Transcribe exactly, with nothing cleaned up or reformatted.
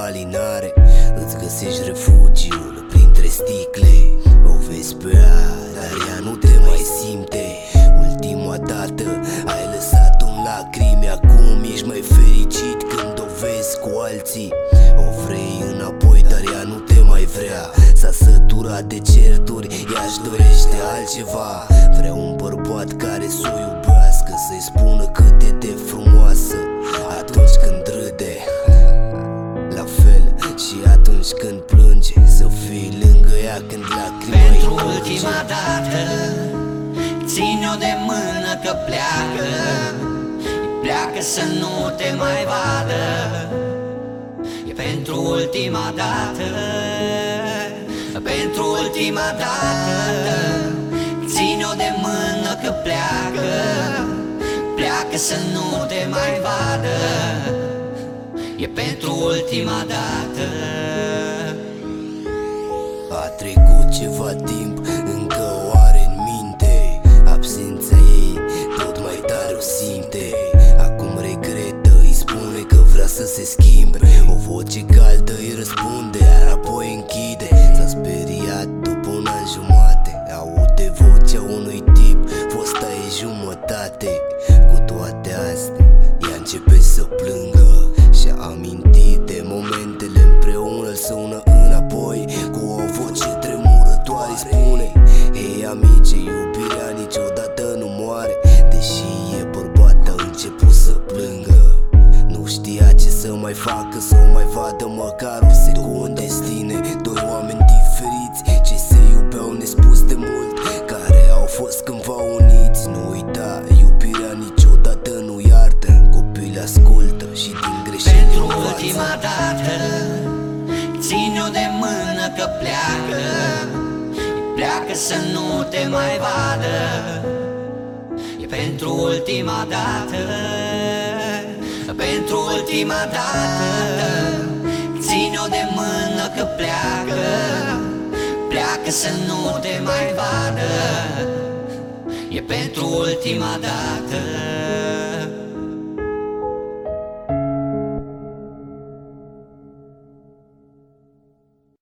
malinare. Îți găsești refugiul printre sticle. O vezi pe ea, dar ea nu te mai simte. Ultima dată ai lăsat un lacrimi, acum ești mai fericit când o vezi cu alții. O vrei înapoi, dar ea nu te mai vrea. S-a săturat de certuri, ea-și dorește altceva. Vrea un bărbat care să o iubească, să-i spună cât e de frumoasă atunci când râde, la fel și atunci când plânge, să fii lângă ea când lacrima Pentru ultima dată ține-o de mână că pleacă, pleacă să nu te mai vadă. E pentru ultima dată, pentru ultima dată ține-o de mână că pleacă, pleacă să nu te mai vadă. E pentru ultima dată. A trecut ceva timp, încă o are în minte. Absența ei tot mai tare o simte. Acum regretă, îi spune că vrea să se schimbe. O voce caldă îi răspunde, iar apoi închide. S-a speriat după un an jumate, aude vocea unui tip, fosta e jumătate. Cu toate astea, ea începe să plângă și-a amintit de momentele împreună. Îl sună înapoi cu o voce tremurătoare, spune: hei amice, iubirea niciodată nu moare. Deși e bărbat, a început să plângă. Nu știa ce să mai facă, să o mai vadă măcar o secundă. Destine, doi oameni diferiți ce se iubeau nespus de mult, care au fost cândva uniți. Nu uita, iubirea niciodată nu iartă. Copii ascultă și din greșeli Pentru învață. ultima dată ține-o de mână că pleacă, pleacă să nu te mai vadă. E pentru ultima dată, pentru ultima dată ține-o de mână că pleacă, pleacă să nu te mai vadă. E pentru ultima dată.